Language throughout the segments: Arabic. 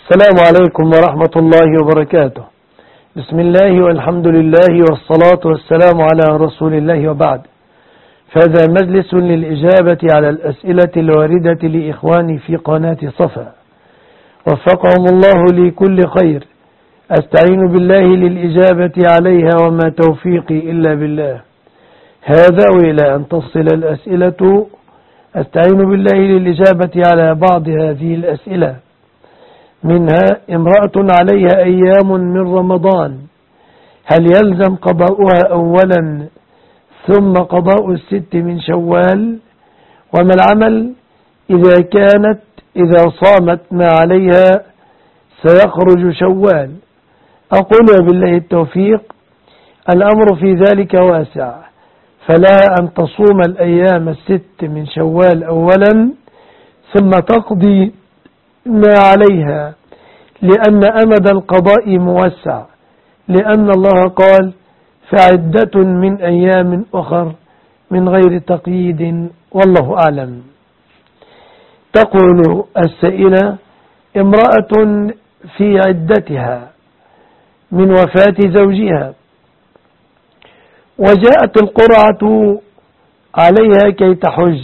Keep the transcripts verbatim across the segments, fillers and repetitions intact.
السلام عليكم ورحمة الله وبركاته. بسم الله والحمد لله والصلاة والسلام على رسول الله وبعد. فهذا مجلس للإجابة على الأسئلة الواردة لإخواني في قناة صفا، وفقهم الله لكل خير. أستعين بالله للإجابة عليها وما توفيقي إلا بالله. هذا وإلى أن تصل الأسئلة أستعين بالله للإجابة على بعض هذه الأسئلة. منها: امرأة عليها أيام من رمضان، هل يلزم قضاؤها أولا ثم قضاء الست من شوال؟ وما العمل إذا كانت إذا صامت ما عليها سيخرج شوال؟ أقول بالله التوفيق، الأمر في ذلك واسع، فلها أن تصوم الأيام الست من شوال أولا ثم تقضي ما عليها، لأن أمد القضاء موسع، لأن الله قال: فعدة من أيام أخر من غير تقييد، والله أعلم. تقول السائلة: امرأة في عدتها من وفاة زوجها، وجاءت القرعة عليها كي تحج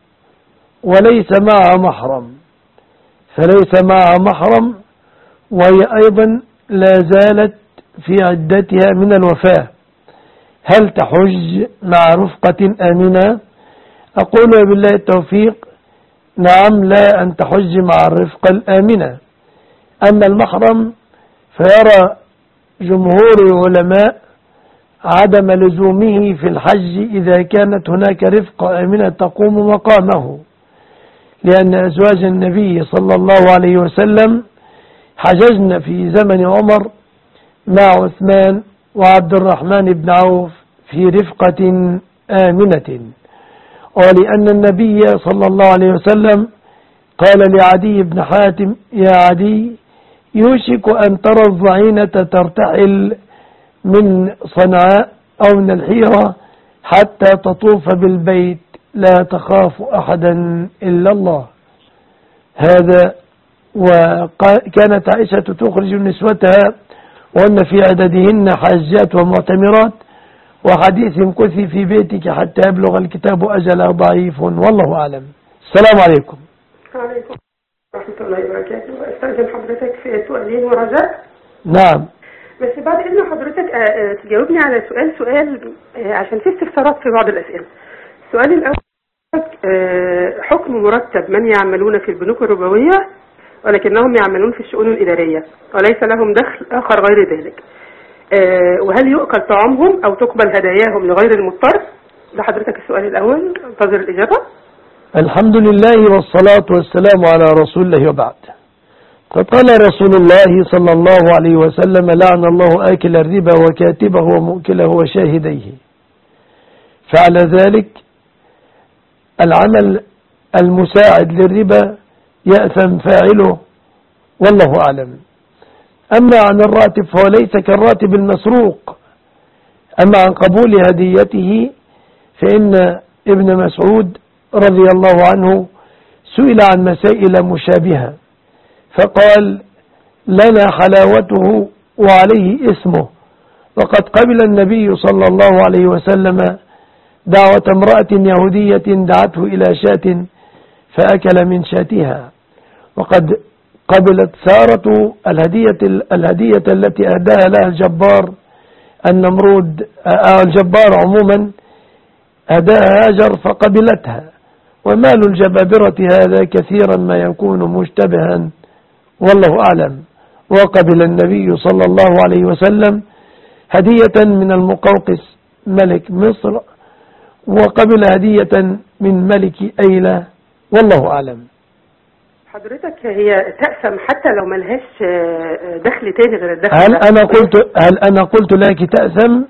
وليس معها محرم، فليس معها محرم وهي أيضا لا زالت في عدتها من الوفاة، هل تحج مع رفقة آمنة؟ أقول بالله التوفيق، نعم، لا أن تحج مع الرفقة الآمنة. أما المحرم فيرى جمهور العلماء عدم لزومه في الحج إذا كانت هناك رفقة آمنة تقوم مقامه، لأن أزواج النبي صلى الله عليه وسلم حججن في زمن عمر مع عثمان وعبد الرحمن بن عوف في رفقة آمنة. ولأن النبي صلى الله عليه وسلم قال لعدي بن حاتم: يا عدي، يوشك أن ترى الضعينة ترتحل من صنعاء أو من الحيرة حتى تطوف بالبيت، لا تخاف أحدا إلا الله. هذا. وكانت عائشة تخرج نسوتها وأن في عددهن حاجات ومعتمرات، وحديث كثي في بيتك حتى يبلغ الكتاب أجله ضعيف، والله أعلم. السلام عليكم. وعليكم ورحمة الله وبركاته. أستاذن حضرتك في سؤالين ورجاء. نعم. بس بعد إذن حضرتك تجاوبني على سؤال سؤال عشان في استفسارات في بعض الأسئلة. السؤال الأول: حكم مرتب من يعملون في البنوك الربوية ولكنهم يعملون في الشؤون الإدارية وليس لهم دخل آخر غير ذلك، وهل يؤكل طعامهم أو تقبل هداياهم لغير المضطر؟ ده حضرتك السؤال الأول، انتظر الإجابة. الحمد لله والصلاة والسلام على رسول الله وبعد. قد قال رسول الله صلى الله عليه وسلم: لعن الله آكل الربا وكاتبه ومؤكله وشاهديه. فعلى ذلك العمل المساعد للربا يأثم فاعله، والله أعلم. أما عن الراتب فهو ليس كالراتب المسروق. أما عن قبول هديته فإن ابن مسعود رضي الله عنه سئل عن مسائل مشابهة فقال: لنا حلاوته وعليه اسمه. وقد قبل النبي صلى الله عليه وسلم دعوة امرأة يهودية دعته إلى شاة فأكل من شاتها. وقد قبلت سارة الهدية, الهدية التي أهداها لها الجبار النمرود أو الجبار عموما أهداها هاجر فقبلتها. ومال الجبابرة هذا كثيرا ما يكون مشتبها، والله أعلم. وقبل النبي صلى الله عليه وسلم هدية من المقوقس ملك مصر، وقبل هدية من ملك أيلة، والله أعلم. حضرتك هي تأثم حتى لو ملهاش دخل تاني غير الدخل؟ هل أنا قلت هل أنا قلت لك تأثم؟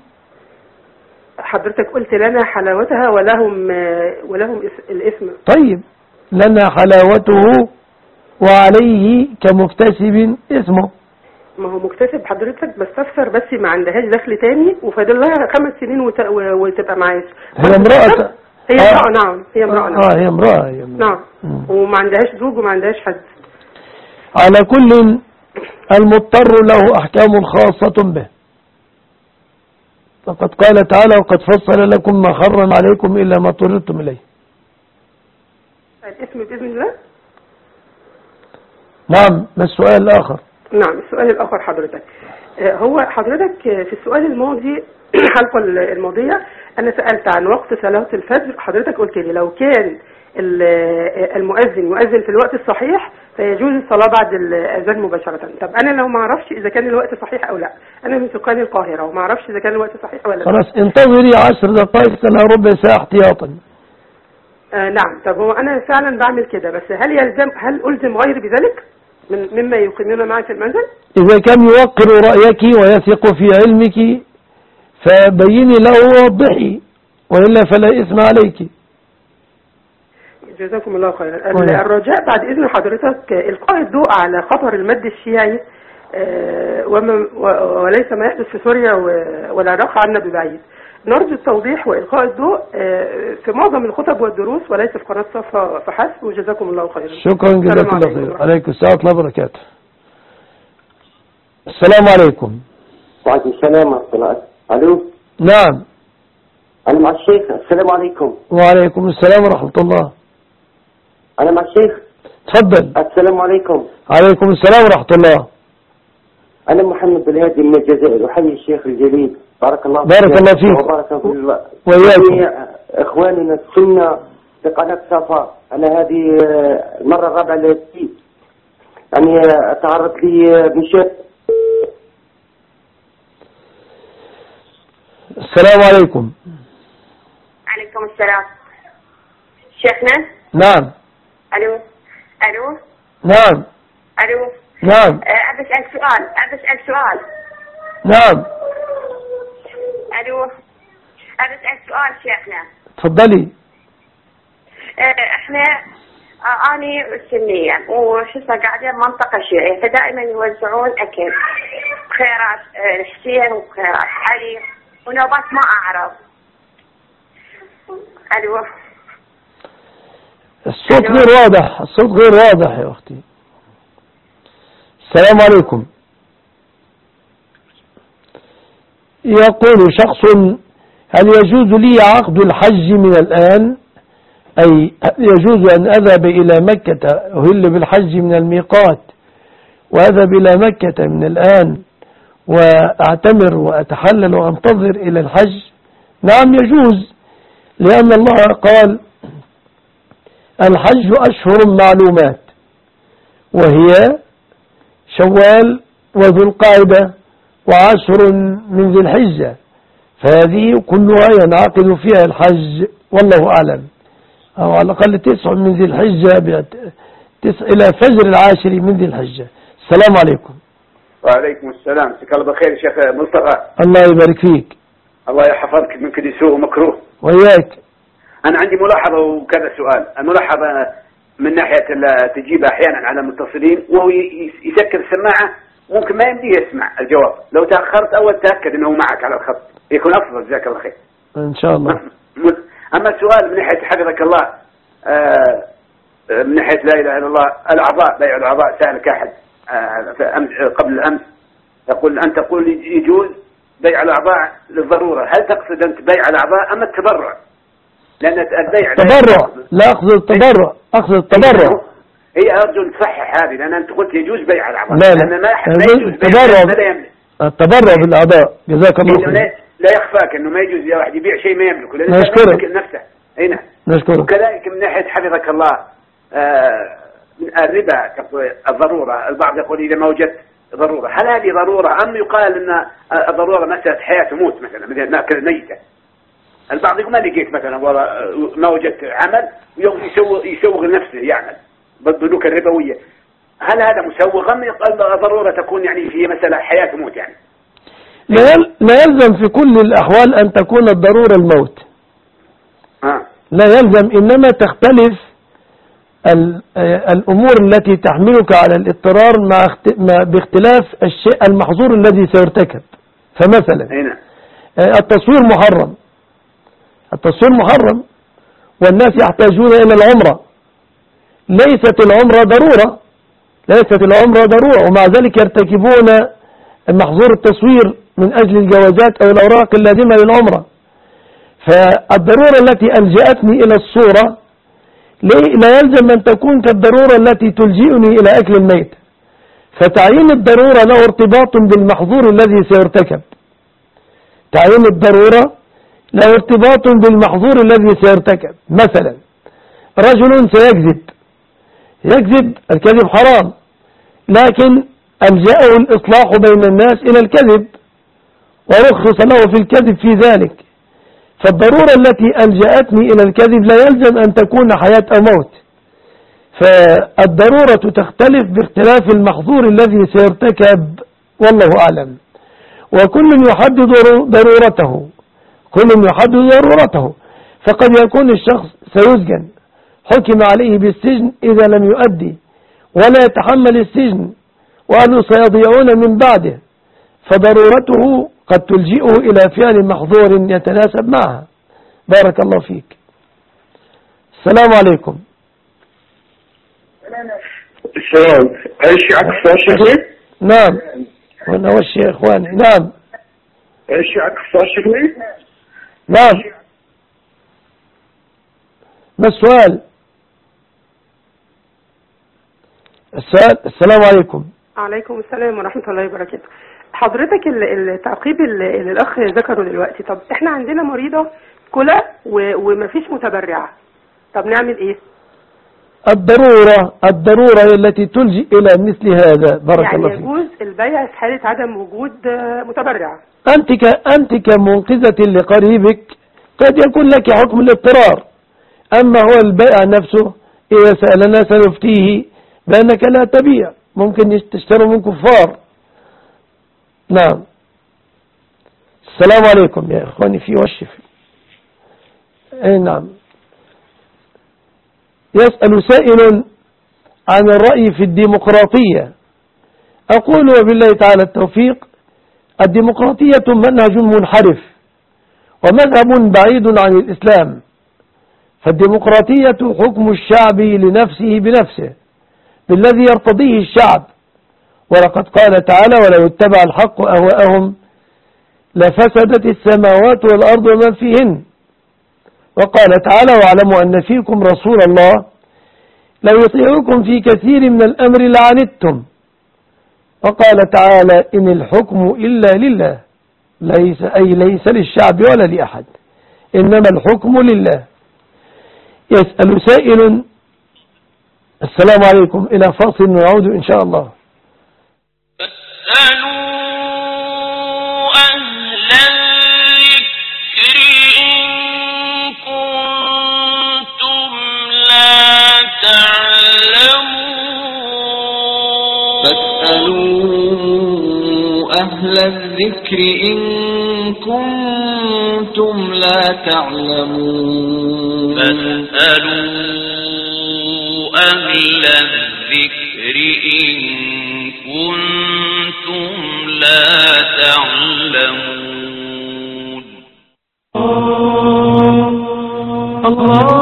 حضرتك قلت لنا حلاوتها ولهم ولهم الاسم. طيب، لنا حلاوته وعليه كمكتسب اسمه. ما هو مكتسب حضرتك بستفسر، بس ما عندهاش دخل تاني وفاضل لها خمس سنين وت... وتبقى معاش. هي امرأة. هي امرأة. نعم هي امرأة. اه هي امرأة. نعم. وما عندهاش زوج وما عندهاش حد. على كل المضطر له أحكام خاصة به، فقد قال تعالى وقد فصل لكم ما حرم عليكم إلا ما اضطررتم إليه. الاسم بإذن الله. نعم. ما السؤال الآخر؟ نعم السؤال الآخر حضرتك، هو حضرتك في السؤال الماضي الحلقة الماضية أنا سألت عن وقت صلاة الفجر، حضرتك قلت لي لو كان المؤذن يؤذن في الوقت الصحيح فيجوز الصلاة بعد الأذان مباشرة. طب أنا لو ما أعرفش إذا كان الوقت صحيح أو لا، أنا من سكان القاهرة وما أعرفش إذا كان الوقت صحيح ولا لا. خلاص انتظري عشر دقائق سنة ربع ساعة احتياطا. آه نعم. طب هو أنا فعلا بعمل كده، بس هل يلزم هل ألزم غيري بذلك من مما يقيمون معي في المنزل؟ إذا كان يوقر رأيك ويثق في علمك فبيني له ووضحي، وإلا فلا إثم عليك. جزاكم الله خيرا. الرجاء بعد إذن حضرتك إلقاء الضوء على خطر المد الشيعي وليس ما يحدث في سوريا والعراق عنا ببعيد. نرجو التوضيح وإلقاء الضوء في معظم الخطب والدروس وليس في قناة صفا فحسب، وجزاكم الله خيرا. شكرا جزاكم الله خيرا. عليكم السلام ورحمة الله وبركاته. السلام عليكم. وعليكم السلام ورحمة الله. ألو. نعم. أنا مع الشيخ. السلام عليكم. وعليكم السلام ورحمة الله. أنا مع الشيخ. تفضل. السلام عليكم. عليكم السلام ورحمة الله. أنا محمد بالهادي من الجزائر، أحيي الشيخ الجليل. بارك الله فيك. بارك الله فيك. وبارك الله وإياكم. إخواننا السنة في قناة صفا. أنا هذه المرة الرابعة التي يعني تعرض لي بشيء. السلام عليكم. عليكم السلام. شيخنا. نعم. الو الو. نعم. الو. نعم. ابي اسالك سؤال ابي اسالك سؤال. نعم. الو. ابي اسالك سؤال شيخنا. تفضلي. احنا اني سنيه وشو قاعدين منطقه شيعيه، فدائما يوزعون اكل خيرات الحسين وخيرات علي ونوبات ما اعرف. الو. الصوت غير واضح، الصوت غير واضح يا أختي. السلام عليكم. يقول شخص: هل يجوز لي عقد الحج من الآن؟ أي يجوز أن أذهب إلى مكة أهل بالحج من الميقات وأذهب إلى مكة من الآن وأعتمر وأتحلل وأنتظر إلى الحج؟ نعم يجوز، لأن الله قال: الحج أشهر معلومات، وهي شوال وذو القعدة وعشر من ذي الحجة، فهذه كلها ينعقد فيها الحج والله أعلم، أو على الأقل تسع من ذي الحجة تسع إلى فجر العاشر من ذي الحجة. السلام عليكم. وعليكم السلام. مساك الله بالخير شيخ مصطفى. الله يبارك فيك. الله يحفظك من كل سوء ومكروه. وإياك. أنا عندي ملاحظة وكذا سؤال. الملاحظة من ناحية تجيب أحيانا على المتصلين وهو يسكر السماعة ممكن ما يمديه يسمع الجواب، لو تأخرت أول تأكد أنه معك على الخط يكون أفضل. جزاك الله خير. إن شاء الله. أما السؤال من ناحية حفظك الله، من ناحية لا إله إلا الله، الأعضاء بيع الأعضاء سألك أحد قبل الأمس يقول أن تقول يجوز بيع الأعضاء للضرورة، هل تقصد أنت بيع الأعضاء أم التبرع؟ لأن البيع تبرع، لا أقصد التبرع، أقصد التبرع. هي أرجو تصحح هذه، لأن أنت قلت يجوز بيع الأعضاء. لا لا، لأن ما يجوز التبرع التبرع بالأعضاء. جزاك الله خير. لا يخفاك أنه ما يجوز يا واحد يبيع شيء ما يملكه، لأنه نشكرك نفسه. هنا نشكرك. وكذلك من ناحية حفظك الله آه الربا الضرورة، البعض يقول إذا ما وجدت ضرورة، هل هذه ضرورة أم يقال أن الضرورة مسألة حياة وموت مثلا مثل ما أكل ميتة؟ البعض يقول ما لقيت مثلا ما وجدت عمل ويسوغ يسوغ نفسه يعمل بالبنوك الربوية، هل هذا مسوغ أم الضرورة تكون يعني في مسألة حياة وموت يعني؟ لا يلزم في كل الأحوال أن تكون الضرورة الموت. آه. لا يلزم، إنما تختلف الأمور التي تحملك على الاضطرار مع باختلاف الشيء المحظور الذي سيرتكب. فمثلا هنا. التصوير محرم، التصوير محرم والناس يحتاجون إلى العمرة، ليست العمرة ضرورة ليست العمرة ضرورة، ومع ذلك يرتكبون محظور التصوير من أجل الجوازات أو الأوراق اللازمة للعمرة. فالضرورة التي ألجأتني إلى الصورة لا يلزم أن تكون كالضرورة التي تلجئني إلى أكل الميت. فتعيين الضرورة له ارتباط بالمحظور الذي سيرتكب. تعيين الضرورة له ارتباط بالمحظور الذي سيرتكب. مثلا رجل سيكذب، يكذب، الكذب حرام، لكن ألجأه الإصلاح بين الناس إلى الكذب ورخص له في الكذب في ذلك. فالضرورة التي ألجأتني إلى الكذب لا يلزم أن تكون حياة أو موت. فالضرورة تختلف باختلاف المحظور الذي سيرتكب، والله أعلم. وكل يحدد ضرورته، كل يحدد ضرورته. فقد يكون الشخص سيسجن، حكم عليه بالسجن إذا لم يؤدي ولا يتحمل السجن، وأهله سيضيعون من بعده، فضرورته قد تلجئه إلى فعل محظور يتناسب معها. بارك الله فيك. السلام عليكم. السلام. ايش عكس شغلي؟ نعم، وانا وش يا اخواني. نعم. ايش عكس شغلي؟ نعم. ما السؤال؟ السؤال. السلام عليكم. عليكم السلام ورحمة الله وبركاته. حضرتك التعقيب اللي الأخ ذكره دلوقتي، طب احنا عندنا مريضة كلى ومفيش متبرعة، طب نعمل ايه؟ الضرورة الضرورة التي تلجئ إلى مثل هذا. بارك يعني الله فيك. يجوز البيع في حالة عدم وجود متبرع. أنت ك أنت كمنقذة لقريبك قد يكون لك حكم الاضطرار، أما هو البيع نفسه إذا سألنا سنفتيه بأنك لا تبيع، ممكن تشتروا من كفار. نعم. السلام عليكم يا إخواني في وشف. أي نعم. يسأل سائل عن الرأي في الديمقراطية. أقول وبالله تعالى التوفيق: الديمقراطية منهج منحرف ومذهب بعيد عن الإسلام. فالديمقراطية حكم الشعب لنفسه بنفسه بالذي يرتضيه الشعب، ولقد قال تعالى: ولو اتبع الحق أهواءهم لفسدت السماوات والأرض ومن فيهن. وقال تعالى: واعلموا أن فيكم رسول الله لو يطيعكم في كثير من الأمر لعنتم. وقال تعالى: إن الحكم إلا لله، ليس أي ليس للشعب ولا لأحد، إنما الحكم لله. يسأل سائل. السلام عليكم. إلى فاصل نعود إن شاء الله. أهل الذكر إن كنتم لا تعلمون. فاسألوا أهل الذكر إن كنتم لا تعلمون. الله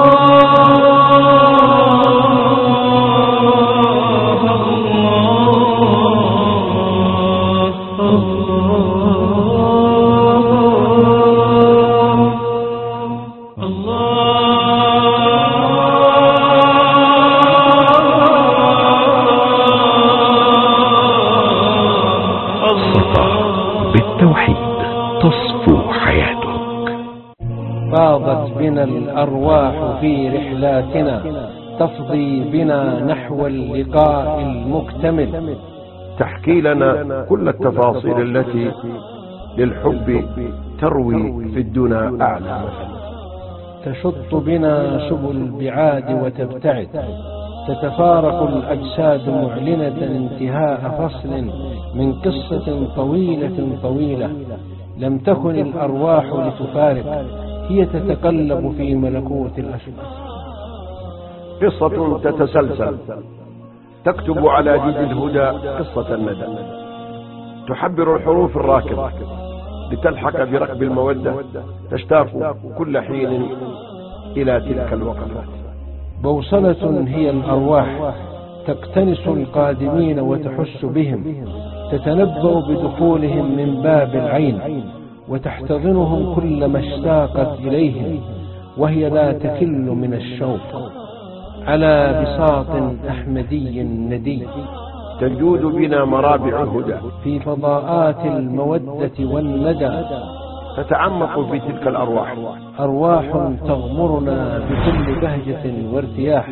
الأرواح في رحلاتنا تفضي بنا نحو اللقاء المكتمل. تحكي لنا كل التفاصيل التي للحب تروي في الدنا أعلى. تشط بنا سبل البعاد وتبتعد، تتفارق الأجساد معلنة انتهاء فصل من قصة طويلة طويلة لم تكن الأرواح لتفارق، هي تتقلب في ملكوت الأشباح. قصة تتسلسل تكتب على جلد الهدى قصة الندى، تحبر الحروف الراكبة لتلحق بركب المودة، تشتاق كل حين إلى تلك الوقفات. بوصلة هي الأرواح تقتنس القادمين وتحس بهم، تتنبأ بدخولهم من باب العين، وتحتضنهم كلما اشتاقت إليهم، وهي لا تكل من الشوق، على بساط أحمدي ندي تجود بنا مرابع هدى في فضاءات المودة والندى، تتعمق في تلك الأرواح، أرواح تغمرنا بكل بهجة وارتياح،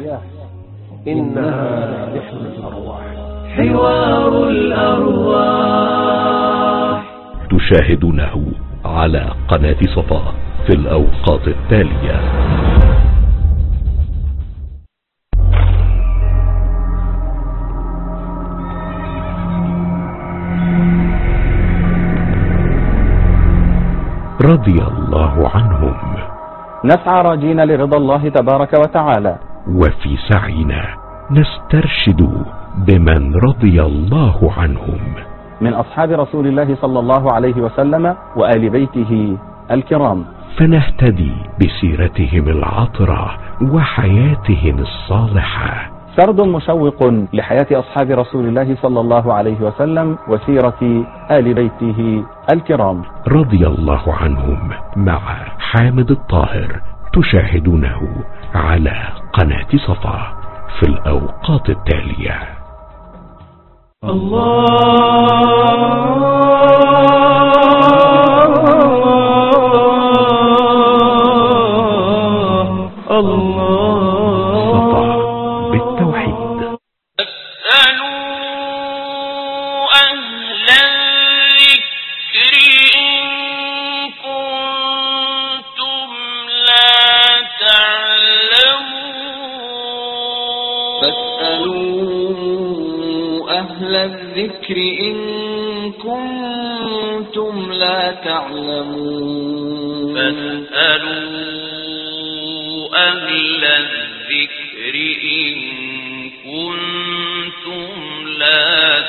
إنها رحلة الأرواح، حوار الأرواح. تشاهدونه على قناة صفا في الأوقات التالية. رضي الله عنهم. نسعى راجين لرضا الله تبارك وتعالى، وفي سعينا نسترشد بمن رضي الله عنهم من أصحاب رسول الله صلى الله عليه وسلم وآل بيته الكرام، فنهتدي بسيرتهم العطرة وحياتهم الصالحة. سرد مشوق لحياة أصحاب رسول الله صلى الله عليه وسلم وسيرة آل بيته الكرام رضي الله عنهم مع حامد الطاهر، تشاهدونه على قناة صفا في الأوقات التالية. الله الله صفا بالتوحيد. اسألوا أهل الذكر إن كنتم لا تعلمون. فاسألوا أهل الذكر إن كنتم لا تعلمون. فاسألوا أهل الذكر إن كنتم لا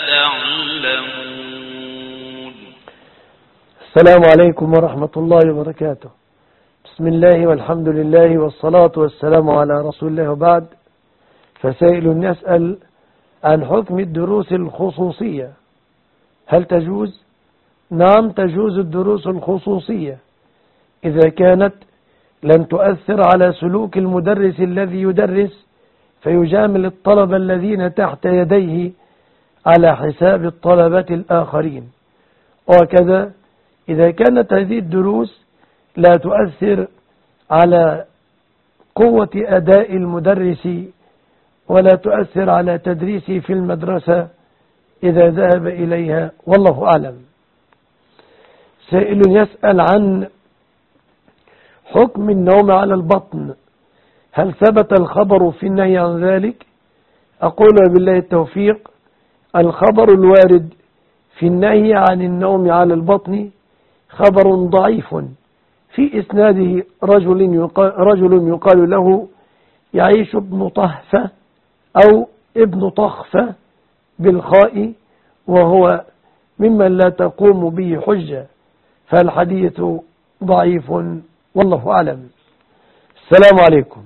تعلمون. السلام عليكم ورحمة الله وبركاته. بسم الله والحمد لله والصلاة والسلام على رسول الله، وبعد. فسائل يسأل عن حكم الدروس الخصوصية، هل تجوز؟ نعم، تجوز الدروس الخصوصية إذا كانت لن تؤثر على سلوك المدرس الذي يدرس فيجامل الطلبة الذين تحت يديه على حساب الطلبة الآخرين، وكذا إذا كانت هذه الدروس لا تؤثر على قوة أداء المدرس ولا تؤثر على تدريسه في المدرسة إذا ذهب إليها، والله أعلم. سائل يسأل عن حكم النوم على البطن، هل ثبت الخبر في النهي عن ذلك؟ أقول بالله التوفيق، الخبر الوارد في النهي عن النوم على البطن خبر ضعيف، في إسناده رجل يقال, رجل يقال له يعيش ابن طهفة أو ابن طخفة بالخاء، وهو ممن لا تقوم به حجة، فالحديث ضعيف والله أعلم. السلام عليكم.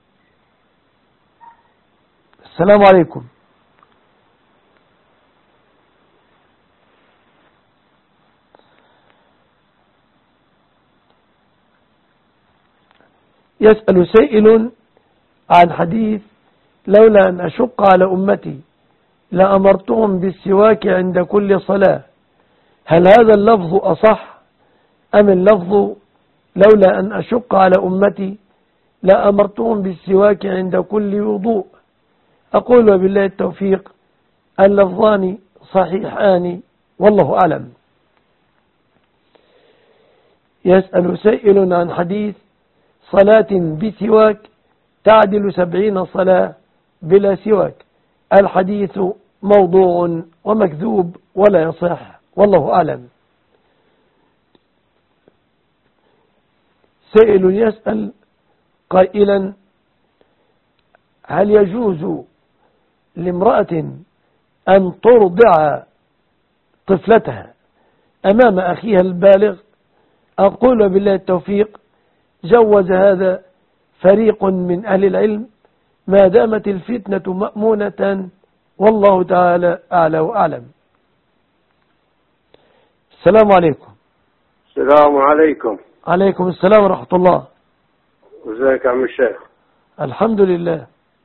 السلام عليكم. يسأل سائل عن حديث لولا أن أشق على أمتي لأمرتهم بالسواك عند كل صلاة، هل هذا اللفظ أصح أم اللفظ لولا أن أشق على أمتي لأمرتهم بالسواك عند كل وضوء؟ أقول بالله التوفيق، اللفظان صحيحان والله أعلم. يسأل سائل عن حديث صلاة بسواك تعدل سبعين صلاة بلا سواك، الحديث موضوع ومكذوب ولا يصح والله أعلم. سائل يسأل قائلا هل يجوز لامرأة أن ترضع طفلتها أمام أخيها البالغ؟ أقول بالله التوفيق، جوز هذا فريق من أهل العلم ما دامت الفتنة مأمونة والله تعالى أعلى وأعلم. السلام عليكم. السلام عليكم. عليكم السلام ورحمة الله. ازيك يا عم الشيخ؟ الحمد لله.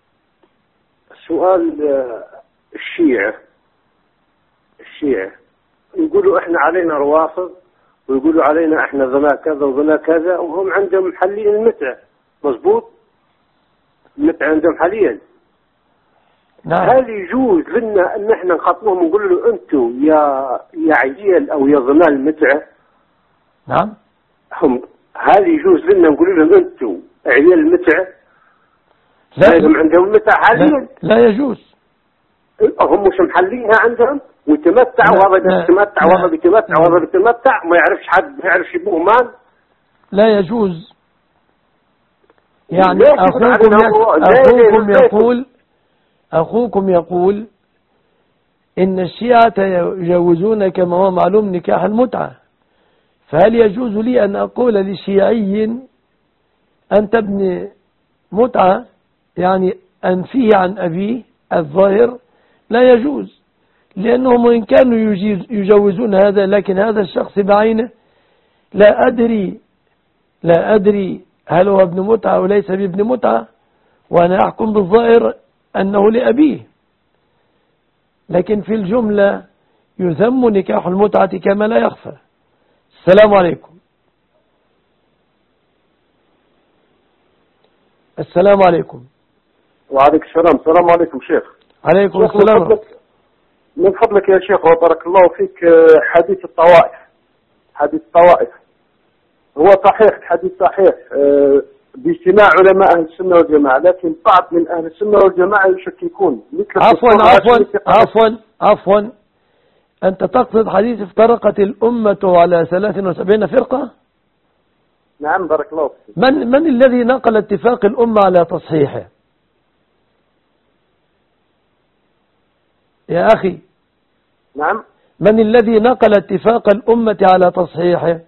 سؤال الشيعة الشيعة يقولوا احنا علينا روافض، ويقولوا علينا احنا ذنا كذا وذنا كذا، وهم عندهم حاليا المتعة. مظبوط؟ المتعة عندهم حاليا. نعم. هل يجوز لنا ان احنا نخاطبهم ونقول له انتم يا يا عيال او يا ذنا المتعة؟ نعم. هم هل يجوز لنا نقول لهم انتم عيال المتعة؟ لا هم عندهم متعة حاليا؟ لا, لا يجوز. هم مش محلينها عندهم ويتمتع، وهذا بيتمتع وهذا بيتمتع وهذا بيتمتع، ما يعرفش حد، ما يعرفش يبوه مال. لا يجوز. يعني أخوكم أخوكم يقول أخوكم يقول إن الشيعة يجوزون كما هو معلوم نكاح المتعة، فهل يجوز لي أن أقول لشيعي أنت ابن متعة، يعني أنفيه عن أبيه الظاهر؟ لا يجوز، لأنهم وإن كانوا يجوزون هذا، لكن هذا الشخص بعينه لا أدري لا أدري هل هو ابن متعة أو ليس بابن متعة، وأنا أحكم بالظاهر أنه لأبيه. لكن في الجملة يذم نكاح المتعة كما لا يخفى. السلام عليكم. السلام عليكم. وعليكم السلام. السلام عليكم شيخ. عليكم السلام. من فضلك, من فضلك يا شيخ وبارك الله فيك، حديث الطوائف حديث الطوائف هو صحيح، الحديث صحيح باجتماع علماء أهل السنة والجماعة، لكن بعض من أهل السنة والجماعة يشككون. عفوا عفوا عفوا عفوا أنت تقصد حديث افترقت الأمة على ثلاث وسبعين فرقة؟ نعم بارك الله فيك. من من الذي نقل اتفاق الأمة على تصحيحه يا أخي؟ نعم. من الذي نقل اتفاق الأمة على تصحيحه؟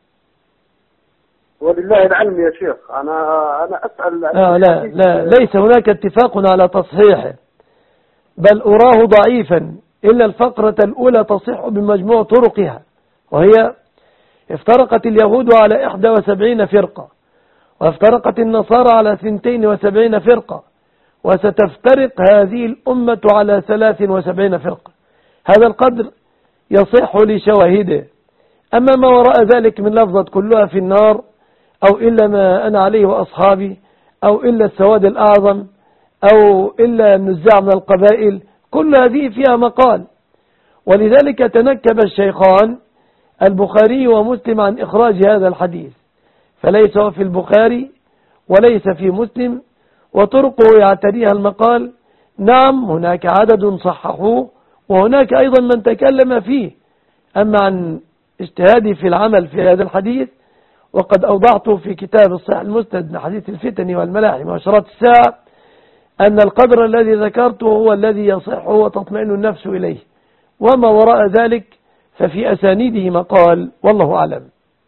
ولله العلم يا شيخ. أنا أنا أسأل. آه لا لا ليس هناك اتفاق على تصحيحه، بل أراه ضعيفا، إلا الفقرة الأولى تصح بمجموع طرقها، وهي افترقت اليهود على إحدى وسبعين فرقة، وافترقت النصارى على ثنتين وسبعين فرقة، وستفترق هذه الأمة على ثلاث وسبعين فرقة. هذا القدر يصح لشواهده. أما ما وراء ذلك من لفظة كلها في النار، أو إلا ما أنا عليه وأصحابي، أو إلا السواد الأعظم، أو إلا النزاع من القبائل، كل هذه فيها مقال. ولذلك تنكب الشيخان البخاري ومسلم عن إخراج هذا الحديث، فليس في البخاري وليس في مسلم، وطرقه يعتريها المقال. نعم هناك عدد صححوه، وهناك أيضا من تكلم فيه. أما عن اجتهادي في العمل في هذا الحديث، وقد أوضعته في كتاب الصحيح المسند من حديث الفتن والملاحم وأشراط الساعة، أن القدر الذي ذكرته هو الذي يصح وتطمئن النفس إليه، وما وراء ذلك ففي أسانيده مقال، والله أعلم.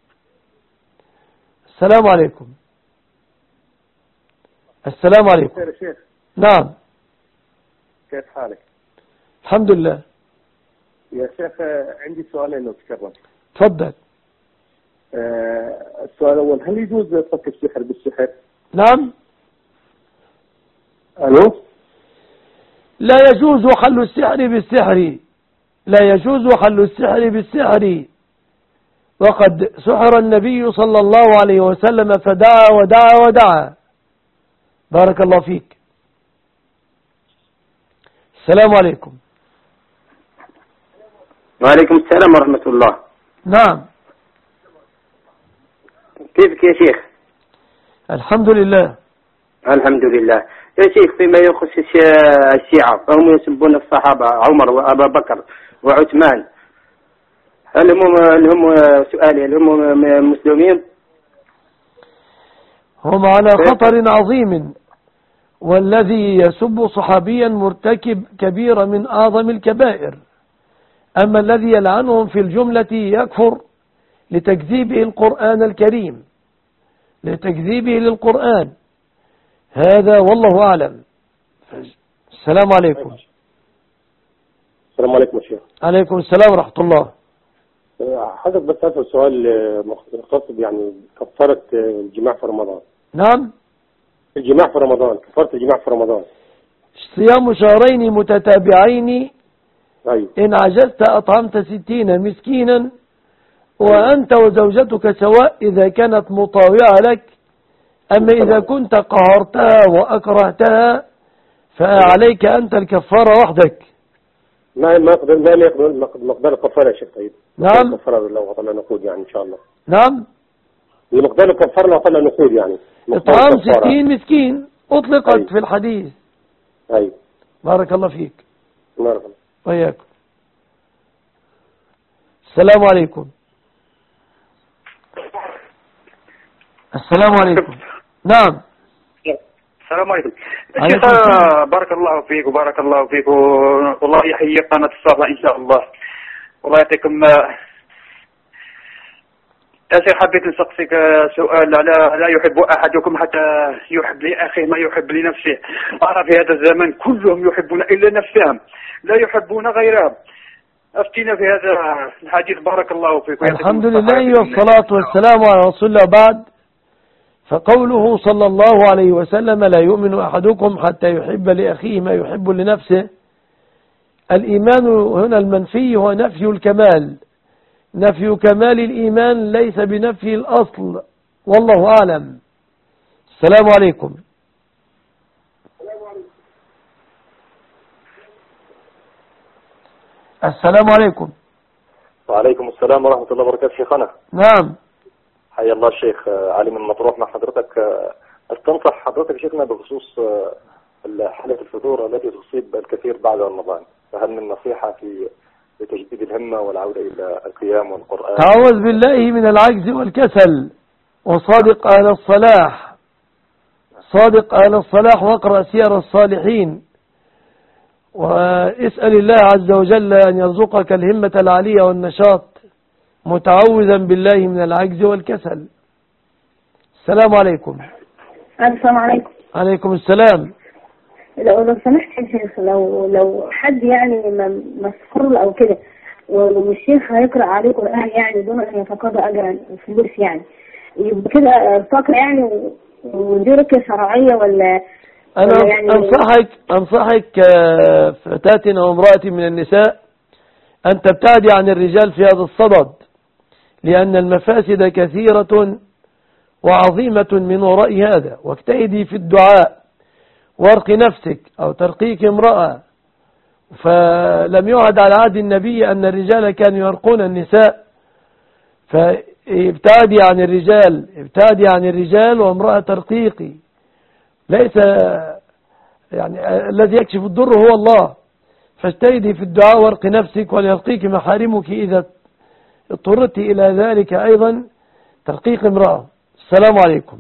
السلام عليكم. السلام عليكم. نعم. كيف حالك؟ الحمد لله. يا شيخ عندي سؤالين لو تكرم. تفضل. آه السؤال الأول، هل يجوز فك السحر بالسحر؟ نعم. ألو؟ لا يجوز حل السحر بالسحر، لا يجوز حل السحر بالسحر، وقد سحر النبي صلى الله عليه وسلم فدعا ودعا ودعا. بارك الله فيك. السلام عليكم. وعليكم السلام ورحمة الله. نعم. كيفك يا شيخ؟ الحمد لله. الحمد لله يا شيخ. فيما يخص الشيعة فهم يسبون الصحابة عمر وأبا بكر وعثمان، هل هم هل هم سؤالي هل هم مسلمين؟ هم على خطر عظيم، والذي يسب صحابيا مرتكب كبيرة من أعظم الكبائر. أما الذي يلعنهم في الجملة يكفر لتكذيبه القرآن الكريم، لتكذيبه السلام عليكم يا شيخ. عليكم السلام ورحمة الله. حضرتك بس أسأل سؤال مختص يعني كفارة الجماع في رمضان. نعم. الجماع في رمضان، كفارة الجماع في رمضان. صيام شهرين متتابعين. أيوة. إن عجزت أطعمت ستين مسكينا وأنت وزوجتك سواء إذا كانت مطاوعة لك. أما إذا كنت قهرتها وأكرهتها فعليك أنت الكفارة وحدك. ما ما يقدر ما يقدر مقدار الكفارة يا شيخ طيب. نعم. الكفارة لو طلع نقود يعني إن شاء الله. نعم. مقدار الكفارة لو طلع نقود يعني. إطعام ستين مسكين أطلقت أيوة. في الحديث. أيوة. بارك الله فيك. بارك الله. وياكم. السلام عليكم. السلام عليكم. نعم. السلام عليكم. عليكم شيخ السلام. بارك الله فيك وبارك الله فيك والله يحيي قناة الصفا إن شاء الله. والله يعطيكم. يا شيخ حبيت نسقسك سؤال. لا, لا يحب أحدكم حتى يحب لأخيه ما يحب لنفسه. أرى في هذا الزمن كلهم يحبون إلا نفسهم لا يحبون غيرهم. أفتينا في هذا الحديث بارك الله فيك. الحمد لله والصلاة والسلام على رسول الله. بعد فقوله صلى الله عليه وسلم لا يؤمن أحدكم حتى يحب لأخيه ما يحب لنفسه. الإيمان هنا المنفي هو نفي الكمال. نفي كمال الإيمان ليس بنفي الأصل والله أعلم. السلام عليكم. السلام عليكم. وعليكم السلام ورحمة الله وبركاته شيخنا. نعم. حيا الله الشيخ علي من مطروح مع حضرتك. استنصح حضرتك شيخنا بخصوص حالة الفتور التي تصيب الكثير بعد رمضان، فهل من نصيحة في لتجديد الهمة والعودة إلى القيام والقرآن؟ تعوذ بالله من العجز والكسل وصادق أهل الصلاح. صادق أهل الصلاح واقرأ سير الصالحين واسأل الله عز وجل أن يرزقك الهمة العالية والنشاط متعوذا بالله من العجز والكسل. السلام عليكم. السلام عليكم. عليكم السلام. لو لو سمحت يا شيخ، لو لو حد يعني مسحور او كده والشيخ هيقرأ عليه قرآن يعني دون ان يتقاضى اجرا فلوس يعني يبقى كده فقر يعني ودي ركية شرعية ولا؟ أنا يعني أنصحك أنصحك فتاة أو امرأة من النساء أن تبتعدي عن الرجال في هذا الصدد، لأن المفاسد كثيرة وعظيمة من وراء هذا. واجتهدي في الدعاء وارق نفسك أو ترقيك امرأة. فلم يعد على عهد النبي أن الرجال كانوا يرقون النساء. فابتعدي عن الرجال، ابتعدي عن الرجال وامرأة ترقيقي. ليس يعني الذي يكشف الضر هو الله. فاجتهدي في الدعاء وارق نفسك وليرقيك محارمك إذا اضطررت إلى ذلك أيضا ترقيق امرأة. السلام عليكم.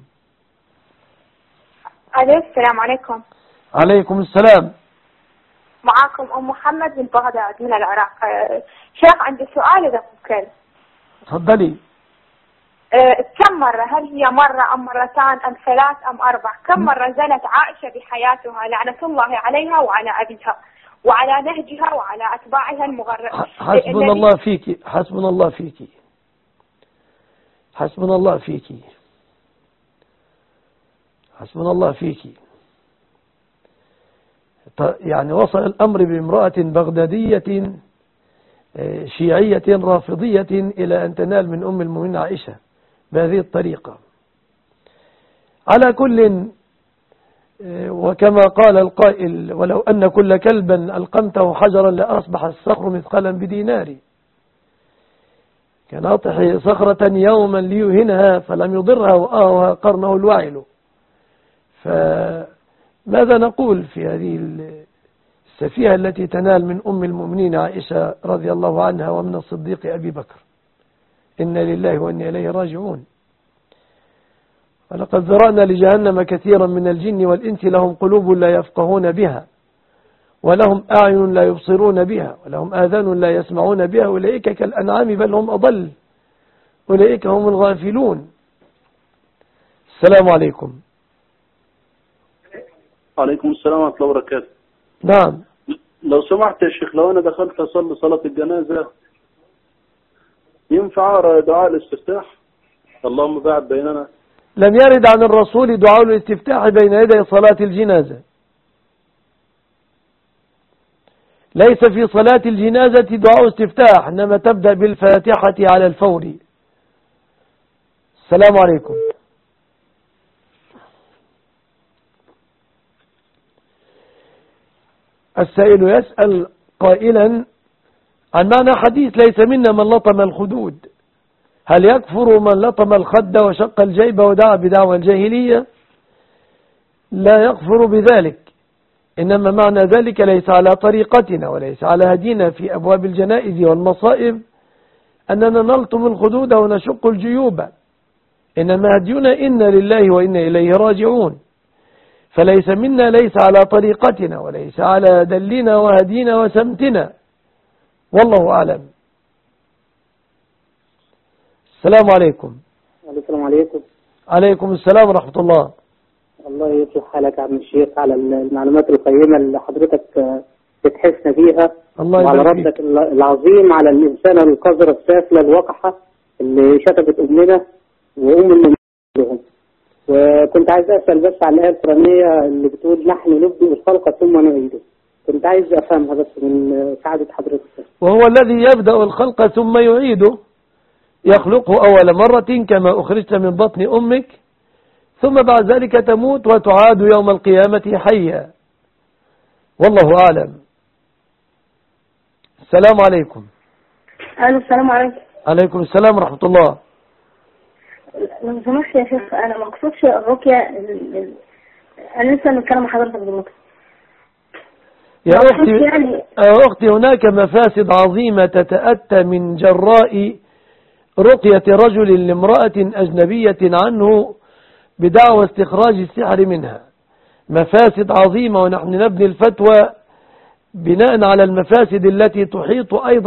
عليكم السلام عليكم. عليكم السلام. معاكم أم محمد من بغداد من العراق. شيخ عندي سؤال إذا ممكن. تفضلي. أه كم مرة، هل هي مرة أم مرتان أم ثلاث أم أربع؟ كم مرة زنت عائشة بحياتها لعنة الله عليها وعلى أبيها وعلى نهجها وعلى أتباعها المغرب؟ حسبنا الله فيك، حسبنا الله فيك، حسبنا الله فيك، حسبنا الله فيك. يعني وصل الأمر بامرأة بغدادية شيعية رافضية إلى أن تنال من أم المؤمنين عائشة بهذه الطريقة. على كل، وكما قال القائل ولو أن كل كلبا ألقمته حجرا لأصبح الصخر مثقالا بدينار. كان أطح صخرة يوما ليهنها فلم يضرها وآوها قرنه الوعل. فماذا نقول في هذه السفيهة التي تنال من أم المؤمنين عائشة رضي الله عنها ومن الصديق أبي بكر؟ إنا لله وإنا إليه راجعون. ولقد ذرأنا لجهنم كثيرا من الجن والإنس لهم قلوب لا يفقهون بها ولهم أعين لا يبصرون بها ولهم آذان لا يسمعون بها أولئك كالأنعام بل هم أضل أولئك هم الغافلون. السلام عليكم. عليكم السلام ورحمة الله وبركاته. نعم. لو لو سمحت يا شيخ، لو أنا دخلت أصلي صلاة الجنازة ينفع أقرأ دعاء الاستفتاح اللهم باعد بيننا؟ لم يرد عن الرسول دعاء الاستفتاح بين يدي صلاة الجنازة. ليس في صلاة الجنازة دعاء استفتاح، إنما تبدأ بالفاتحة على الفور. السلام عليكم. السائل يسأل قائلا عن معنى حديث ليس منا من لطم الخدود، هل يكفر من لطم الخد وشق الجيب ودعا بدعوى الجاهلية؟ لا يكفر بذلك، إنما معنى ذلك ليس على طريقتنا وليس على هدينا في أبواب الجنائز والمصائب أننا نلطم الخدود ونشق الجيوب، إنما هدينا إنا لله وإنا إليه راجعون. فليس منا ليس على طريقتنا وليس على دلنا وهدينا وسمتنا، والله أعلم. السلام عليكم. السلام عليكم. عليكم السلام ورحمة الله. الله يصلح حالك يا عم الشيخ على المعلومات القيمة اللي حضرتك بتحسنا فيها، الله وعلى ردك العظيم على الإنسانة القذرة السافلة الوقحة اللي شتمت أمنا وأم المؤمنين. وكنت عايز أسأل بس على الآية القرآنية اللي بتقول نحن نبدأ الخلق ثم نعيده، كنت عايز أفهمها بس من سعادة حضرتك. وهو الذي يبدأ الخلق ثم يعيده، يخلقه أول مرة كما أخرجت من بطن أمك، ثم بعد ذلك تموت وتعاد يوم القيامة حيا، والله أعلم. السلام عليكم. ألو السلام عليكم. عليكم السلام ورحمة الله. لو سمحت يا شيخ، أنا ما أقصدش الرقية، أنا لسه بنتكلم مع حضرتك دلوقتي. يا أختي, يعني... أختي هناك مفاسد عظيمة تتأتى من جراء رقية رجل لامرأة أجنبية عنه بدعوى استخراج السحر منها، مفاسد عظيمة، ونحن نبني الفتوى بناء على المفاسد التي تحيط أيضا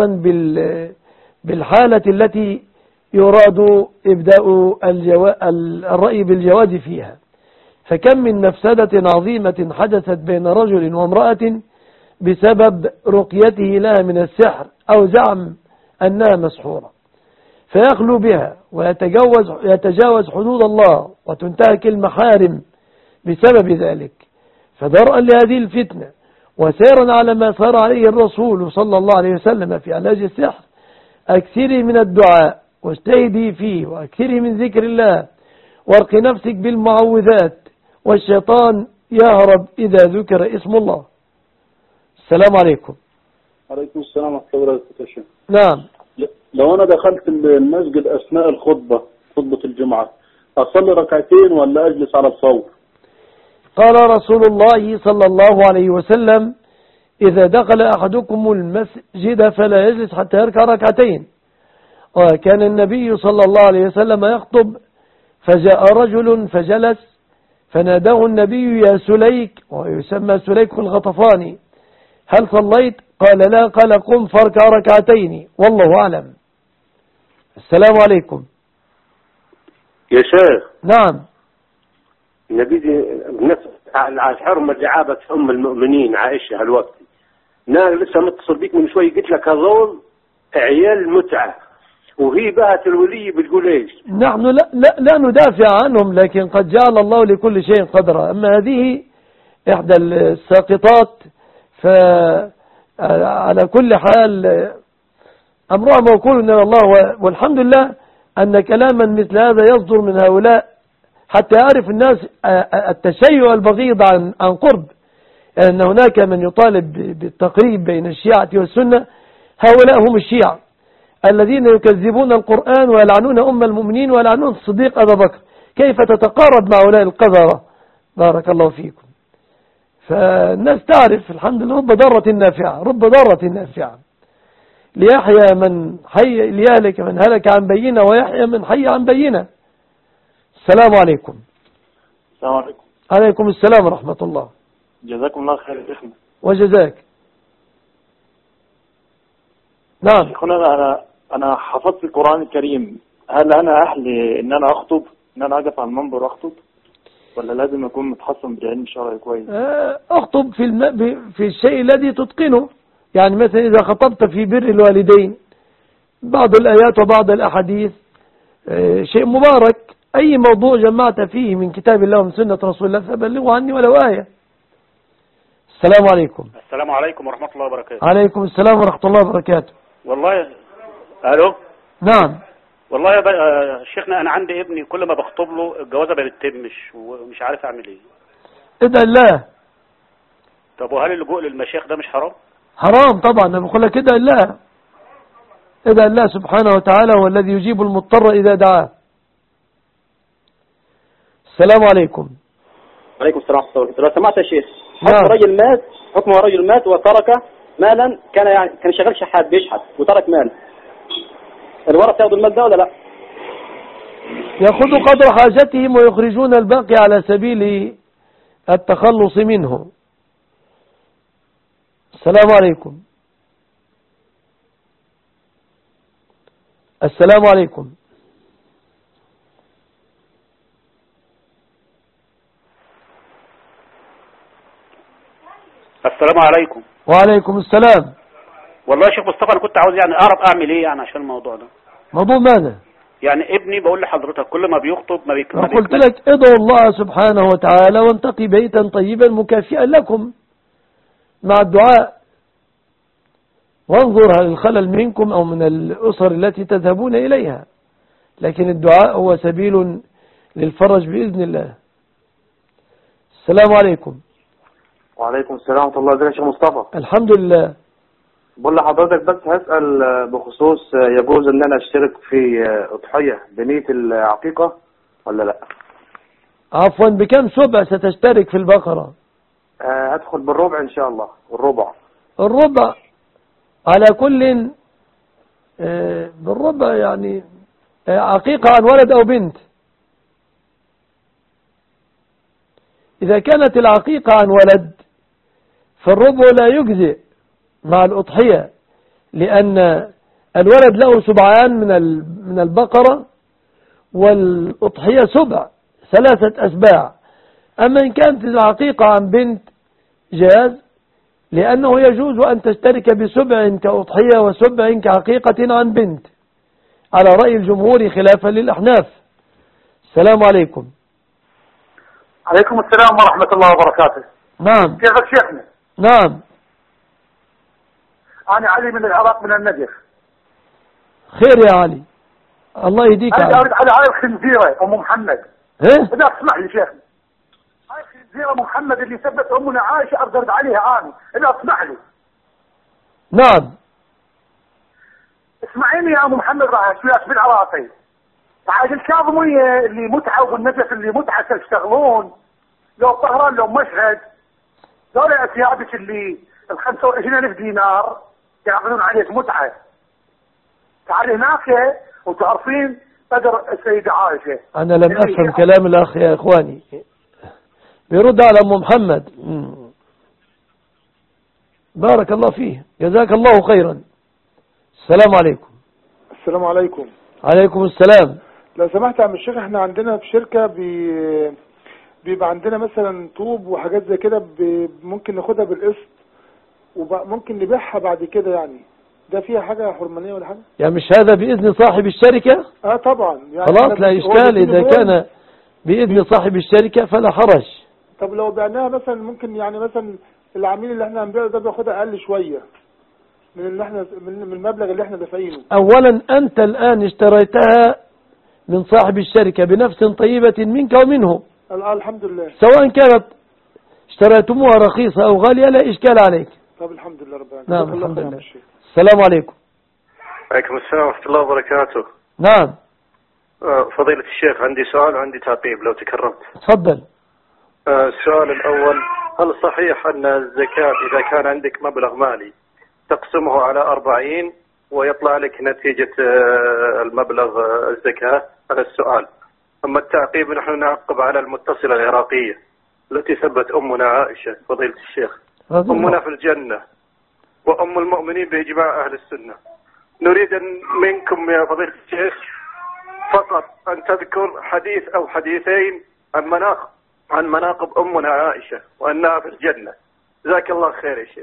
بالحالة التي يراد إبداء الرأي بالجواز فيها. فكم من مفسدة عظيمة حدثت بين رجل وامرأة بسبب رقيته لها من السحر أو زعم أنها مسحورة، فيخلو بها ويتجاوز يتجاوز حدود الله وتنتهك المحارم بسبب ذلك. فدرءا لهذه الفتنة وسيرا على ما سار عليه الرسول صلى الله عليه وسلم في علاج السحر، أكثري من الدعاء واجتهدي فيه، وأكثري من ذكر الله، وارق نفسك بالمعوذات، والشيطان يهرب إذا ذكر اسم الله. السلام عليكم. عليكم السلام ورحمة الله وبركاته. نعم. لو أنا دخلت المسجد أثناء الخطبة خطبة الجمعة أصلي ركعتين ولا أجلس على الفور؟ قال رسول الله صلى الله عليه وسلم: إذا دخل أحدكم المسجد فلا يجلس حتى يركع ركعتين. وكان النبي صلى الله عليه وسلم يخطب، فجاء رجل فجلس، فناداه النبي: يا سليك، ويسمى سليك الغطفاني، هل صليت؟ قال لا. قال قم فاركع ركعتين، والله أعلم. السلام عليكم. يا شيخ. نعم. نبي بنفس على حرمة جعابة أم المؤمنين عائشة هالوقت، أنا لسه متصل بيك من شوي قلت لك هذول عيال متعة، وهي بهت الولي بتقول ايش؟ نحن لا, لا, لا ندافع عنهم، لكن قد جعل الله لكل شيء قدرا. أما هذه إحدى الساقطات، فعلى كل حال أمرها موكول من الله، والحمد لله أن كلاما مثل هذا يصدر من هؤلاء حتى يعرف الناس التشيع البغيض عن عن قرب، أن هناك من يطالب بالتقريب بين الشيعة والسنة. هؤلاء هم الشيعة الذين يكذبون القرآن ويلعنون أم المؤمنين ويلعنون الصديق أبا بكر. كيف تتقارب مع هؤلاء القذرة؟ بارك الله فيكم. فالناس تعرف الحمد لله، رب ضارة نافعة، رب ضارة نافعة، ليحيى من حي ليهلك من هلك عن بينة، ويحيى من حي عن بينة. السلام عليكم. السلام عليكم. عليكم السلام ورحمة الله. جزاكم الله خير يا شيخنا. وجزاك. نعم. شيخنا أنا أنا حفظت القرآن الكريم، هل أنا أهل إن أنا أخطب، إن أنا أقف على المنبر وأخطب، ولا لازم أكون متحصن بالعلم الشرعي كويس؟ أخطب في الم... في الشيء الذي تتقنه، يعني مثلا إذا خطبت في بر الوالدين بعض الآيات وبعض الأحاديث شيء مبارك، أي موضوع جمعت فيه من كتاب الله ومن سنة رسول الله فبلغوا عني ولو آية. السلام عليكم. السلام عليكم ورحمة الله وبركاته. عليكم السلام ورحمة الله وبركاته. والله ألو. نعم. والله يا بقى شيخنا أنا عندي ابني كل ما بخطب له الجوازة ما بتتمش ومش عارف أعمل إيه. ادعي الله. طب وهل اللجوء للمشايخ ده مش حرام؟ حرام طبعا، أنا بقول لك ادعي الله. ادعي الله سبحانه وتعالى هو الذي يجيب المضطر إذا دعاه. السلام عليكم. وعليكم السلام ورحمة الله وبركاته. لو سمعت يا شيخ، نعم. حكم رجل مات حكم رجل مات وترك مالا، كان يعني كان شغال شحات بيشحت وترك مال، الورثة ياخذوا المال ده ولا لا؟ يأخذوا قدر حاجتهم ويخرجون الباقي على سبيل التخلص منه. السلام عليكم. السلام عليكم. السلام عليكم. وعليكم السلام. والله يا شيخ مصطفى أنا كنت عاوز يعني أعرف أعمل إيه يعني عشان الموضوع ده. موضوع ماذا؟ يعني ابني بقول لحضرتك كل ما بيخطب ما بيكمل. قلت لك ادعوا الله سبحانه وتعالى وانتقي بيتا طيبا مكافئا لكم مع الدعاء، وانظر هل الخلل منكم أو من الأسر التي تذهبون إليها، لكن الدعاء هو سبيل للفرج بإذن الله. السلام عليكم. وعليكم السلام ورحمة الله. ازيك يا شيخ مصطفى؟ الحمد لله. بقول لحضرتك بس هسأل بخصوص يجوز ان انا اشترك في اضحية بنية العقيقة ولا لا؟ عفوا، بكم سبع ستشترك في البقرة؟ أه هدخل بالربع ان شاء الله. الربع الربع على كل أه بالربع يعني أه عقيقة عن ولد او بنت. اذا كانت العقيقة عن ولد فالربع لا يجزئ مع الأضحية، لأن الولد له سبعان من من البقرة والأضحية سبع ثلاثة أسباع. أما إن كانت العقيقة عن بنت جاز، لأنه يجوز أن تشترك بسبع كأضحية وسبع كعقيقة عن بنت على رأي الجمهور خلافا للأحناف. السلام عليكم. عليكم السلام ورحمة الله وبركاته. نعم. كيفك شيخنا؟ نعم. أنا علي من العراق من النجف. خير يا علي، الله يهديك. أنا أريد على هاي الخنزيرة أم محمد. إيه؟ إذا تسمح لي شيخنا، هاي الخنزيرة أم محمد اللي سبت أمنا عائشة أرد عليها أنا، إذا تسمح لي. نعم. اسمعيني يا أم محمد راح شوية بالعراقي. عاد الكاظمية اللي متعة والنجف اللي متعة يشتغلون لو طهران لو مشهد، ذولا أثيابك اللي ال خمسة وعشرين ألف دينار يأخذون عليك متعة. تعالي هناك وتعرفين قدر السيدة عائشة. أنا لم أفهم كلام الأخ يا إخواني، بيرد على أم محمد. بارك الله فيه، جزاك الله خيرا. السلام عليكم. السلام عليكم. عليكم السلام. لو سمحت يا عم الشيخ، احنا عندنا في شركة بي... بيبقى عندنا مثلا طوب وحاجات زي كده بي... ممكن ناخدها بالقسط وممكن نبيعها بعد كده، يعني ده فيها حاجة حرمانية ولا حاجة؟ يعني مش هذا بإذن صاحب الشركة؟ اه طبعا. يعني خلاص لا إشكال، إذا كان بإذن صاحب الشركة فلا حرج. طب لو بعناها مثلا ممكن يعني مثلا العميل اللي احنا هنبيعه ده بياخدها أقل شوية من اللي احنا من المبلغ اللي احنا دافعينه. أولا أنت الآن اشتريتها من صاحب الشركة بنفس طيبة منك ومنه. الحمد لله. سواء كانت اشتريتموها رخيصة أو غالية لا إشكال عليك. طب الحمد لله رب العالمين. نعم الحمد لله. السلام عليكم. عليكم السلام ورحمة الله وبركاته. نعم. فضيلة الشيخ عندي سؤال وعندي تعقيب لو تكرمت. تفضل. السؤال الأول، هل صحيح أن الزكاة إذا كان عندك مبلغ مالي تقسمه على أربعين ويطلع لك نتيجة المبلغ الزكاة؟ هذا السؤال. أما التعقيب، نحن نعقب على المتصلة العراقية التي ثبت أمنا عائشة فضيلة الشيخ، أمنا في الجنة وأم المؤمنين بإجماع أهل السنة. نريد أن منكم يا فضيلة الشيخ فقط أن تذكر حديث أو حديثين عن مناقب عن مناقب أمنا عائشة وأنها في الجنة. جزاك الله خير يا شيخ.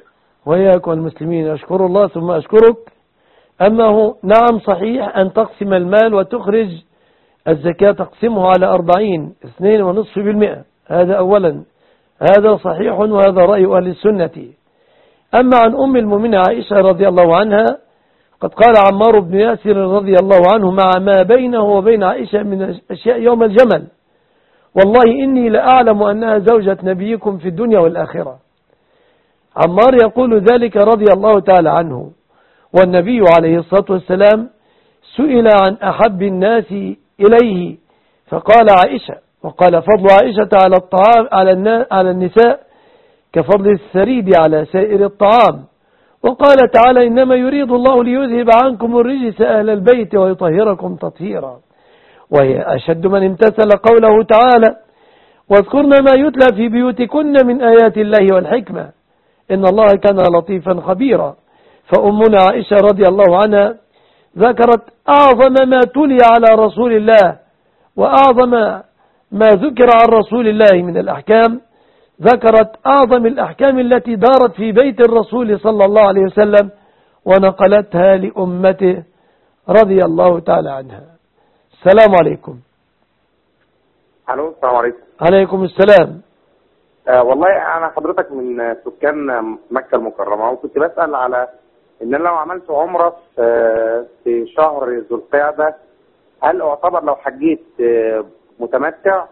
وإياكم المسلمين. أشكر الله ثم أشكرك. أما هو نعم صحيح أن تقسم المال وتخرج الزكاة تقسمه على أربعين اثنين ونصف بالمئة، هذا أولا، هذا صحيح وهذا رأي أهل السنة. أما عن أم المؤمنين عائشة رضي الله عنها قد قال عمار بن ياسر رضي الله عنه مع ما بينه وبين عائشة من أشياء يوم الجمل: والله إني لأعلم أنها زوجة نبيكم في الدنيا والآخرة. عمار يقول ذلك رضي الله تعالى عنه، والنبي عليه الصلاة والسلام سئل عن أحب الناس إليه فقال عائشة، وقال فضل عائشة على الطعام على على النساء كفضل الثريد على سائر الطعام، وقال تعالى إنما يريد الله ليذهب عنكم الرجس أهل البيت ويطهركم تطهيرا، وهي أشد من امتثل قوله تعالى واذكرن ما يتلى في بيوتكن من آيات الله والحكمة إن الله كان لطيفا خبيرا. فأمنا عائشة رضي الله عنها ذكرت أعظم ما تلي على رسول الله وأعظم ما ذكر عن رسول الله من الأحكام، ذكرت أعظم الأحكام التي دارت في بيت الرسول صلى الله عليه وسلم ونقلتها لأمته رضي الله تعالى عنها. السلام عليكم. الو السلام عليكم. عليكم السلام. آه والله انا حضرتك من سكان مكة المكرمة، وكنت بسأل على ان انا لو عملت عمرة آه في شهر ذو القعدة هل اعتبر لو حجيت آه متمتع؟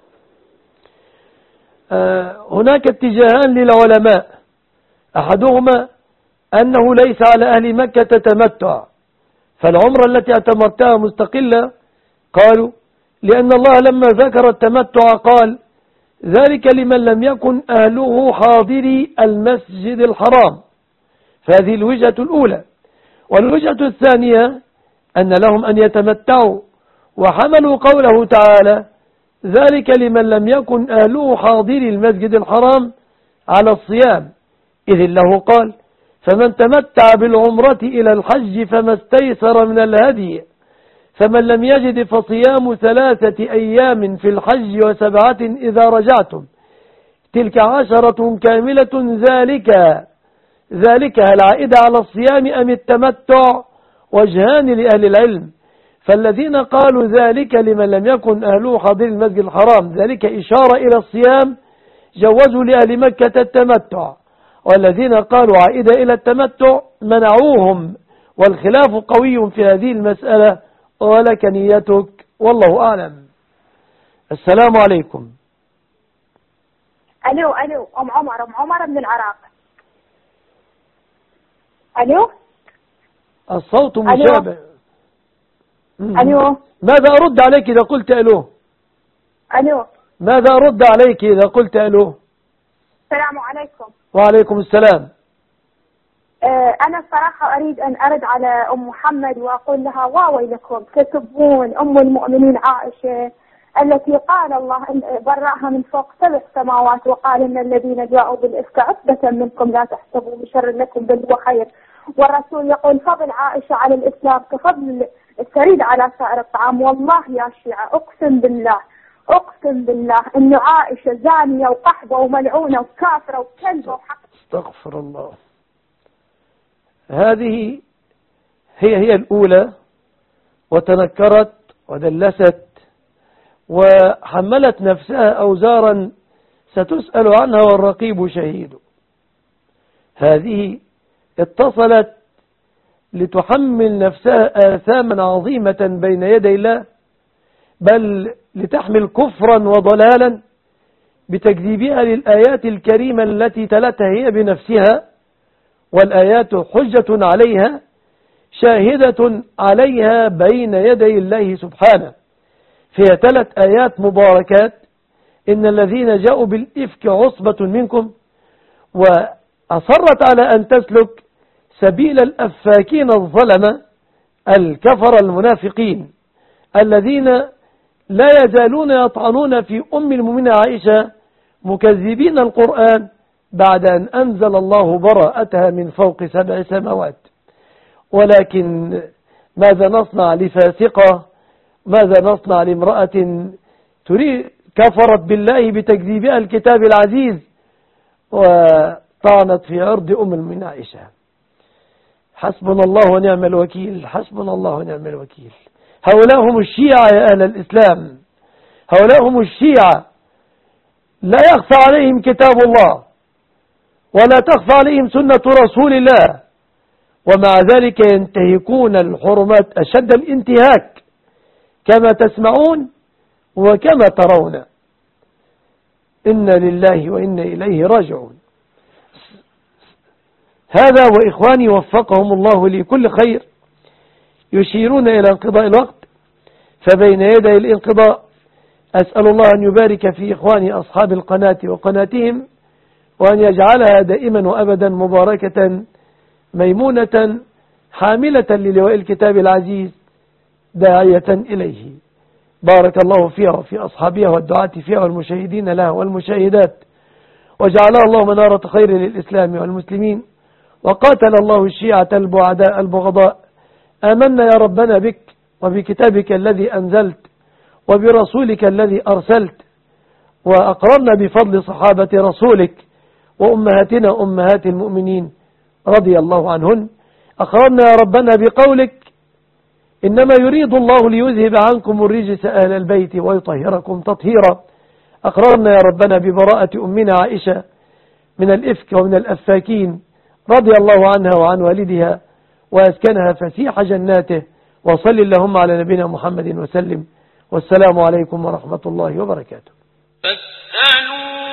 آه هناك اتجاهان للعلماء، احدهما انه ليس على اهل مكة تمتع، فالعمرة التي اعتمرتها مستقلة، قالوا لأن الله لما ذكر التمتع قال ذلك لمن لم يكن أهله حاضري المسجد الحرام، فهذه الوجهة الأولى. والوجهة الثانية أن لهم أن يتمتعوا، وحملوا قوله تعالى ذلك لمن لم يكن أهله حاضري المسجد الحرام على الصيام، إذ الله قال فمن تمتع بالعمرة إلى الحج فما استيسر من الهدي فمن لم يجد فصيام ثلاثة أيام في الحج وسبعة إذا رجعتم تلك عشرة كاملة. ذلك ذلك هل عائد على الصيام أم التمتع؟ وجهان لأهل العلم، فالذين قالوا ذلك لمن لم يكن أهله حاضر المسجد الحرام ذلك إشارة إلى الصيام جوزوا لأهل مكة التمتع، والذين قالوا عائد إلى التمتع منعوهم، والخلاف قوي في هذه المسألة ولك نيتك والله أعلم. السلام عليكم. ألو ألو أم عمر أم عمر من العراق. ألو الصوت مشابه. ألو ماذا أرد عليك إذا قلت ألو؟ ألو ماذا أرد عليك إذا قلت ألو؟ السلام عليكم. وعليكم السلام. أنا الصراحة أريد أن أرد على أم محمد وأقول لها واويلكم تسبون أم المؤمنين عائشة التي قال الله برأها من فوق سبع سماوات وقال إن الذين جاءوا بالإفك عصبة منكم لا تحسبوا بشر لكم بل هو خير، والرسول يقول فضل عائشة على الإسلام كفضل الثريد على سائر الطعام. والله يا شيعة أقسم بالله أقسم بالله إنه عائشة زانية وقحبة وملعونة وكافرة وكلبة وحق. استغفر الله. هذه هي هي الأولى، وتنكرت ودلست وحملت نفسها أوزارا ستسأل عنها والرقيب شهيد. هذه اتصلت لتحمل نفسها آثاما عظيمة بين يدي الله، بل لتحمل كفرا وضلالا بتكذيبها للآيات الكريمة التي تلتها هي بنفسها، والآيات حجة عليها شاهدة عليها بين يدي الله سبحانه. فهي ثلاث آيات مباركات: إن الذين جاءوا بالإفك عصبة منكم، وأصرت على أن تسلك سبيل الأفاكين الظلمة الكفر المنافقين الذين لا يزالون يطعنون في أم المؤمنين عائشة مكذبين القرآن بعد أن أنزل الله براءتها من فوق سبع سماوات. ولكن ماذا نصنع لفاسقة؟ ماذا نصنع لامرأة تريد كفرت بالله بتكذيبها الكتاب العزيز طعنت في عرض أم المؤمنين عائشة. حسبنا الله ونعم الوكيل، حسبنا الله ونعم الوكيل. هؤلاء هم الشيعة يا أهل الإسلام، هؤلاء هم الشيعة. لا يخفى عليهم كتاب الله ولا تخفى عليهم سنة رسول الله، ومع ذلك ينتهكون الحرمات أشد الانتهاك كما تسمعون وكما ترون. إنا لله وإنا إليه راجعون. هذا وإخواني وفقهم الله لكل خير يشيرون إلى انقضاء الوقت، فبين يدي الانقضاء أسأل الله أن يبارك في إخواني أصحاب القناة وقناتهم، وأن يجعلها دائما وأبدا مباركة ميمونة حاملة للواء الكتاب العزيز داعية إليه. بارك الله فيها وفي أصحابها والدعاة فيها والمشاهدين لها والمشاهدات، وجعلها الله منارة خير للإسلام والمسلمين، وقاتل الله الشيعة البعداء البغضاء. آمنا يا ربنا بك وبكتابك الذي أنزلت وبرسولك الذي أرسلت، وأقررنا بفضل صحابة رسولك وأمهاتنا أمهات المؤمنين رضي الله عنهن. أقررنا يا ربنا بقولك إنما يريد الله ليذهب عنكم الرجس أهل البيت ويطهركم تطهيرا. أقررنا يا ربنا ببراءة أمنا عائشة من الإفك ومن الأفاكين رضي الله عنها وعن والدها، وأسكنها فسيح جناته. وصل اللهم على نبينا محمد وسلم، والسلام عليكم ورحمة الله وبركاته.